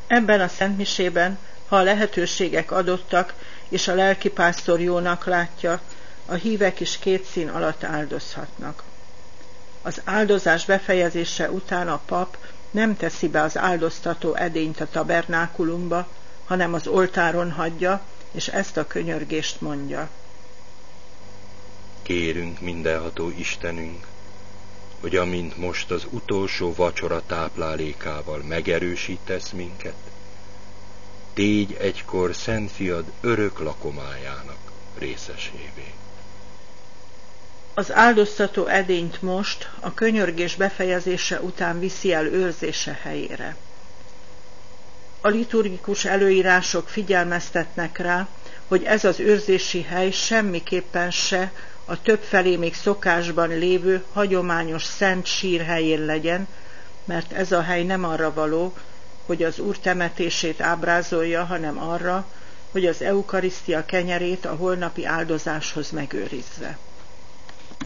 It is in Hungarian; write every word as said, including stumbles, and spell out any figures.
Ebben a szentmisében, ha a lehetőségek adottak, és a lelkipásztor jónak látja, a hívek is két szín alatt áldozhatnak. Az áldozás befejezése után a pap nem teszi be az áldoztató edényt a tabernákulumba, hanem az oltáron hagyja, és ezt a könyörgést mondja. Kérünk, mindenható Istenünk, hogy amint most az utolsó vacsora táplálékával megerősítesz minket, tégy egykor Szent Fiad örök lakomájának részesévé. Az áldoztató edényt most a könyörgés befejezése után viszi el őrzése helyére. A liturgikus előírások figyelmeztetnek rá, hogy ez az őrzési hely semmiképpen se a többfelé még szokásban lévő hagyományos szent sír helyén legyen, mert ez a hely nem arra való, hogy az Úr temetését ábrázolja, hanem arra, hogy az eukarisztia kenyerét a holnapi áldozáshoz megőrizze.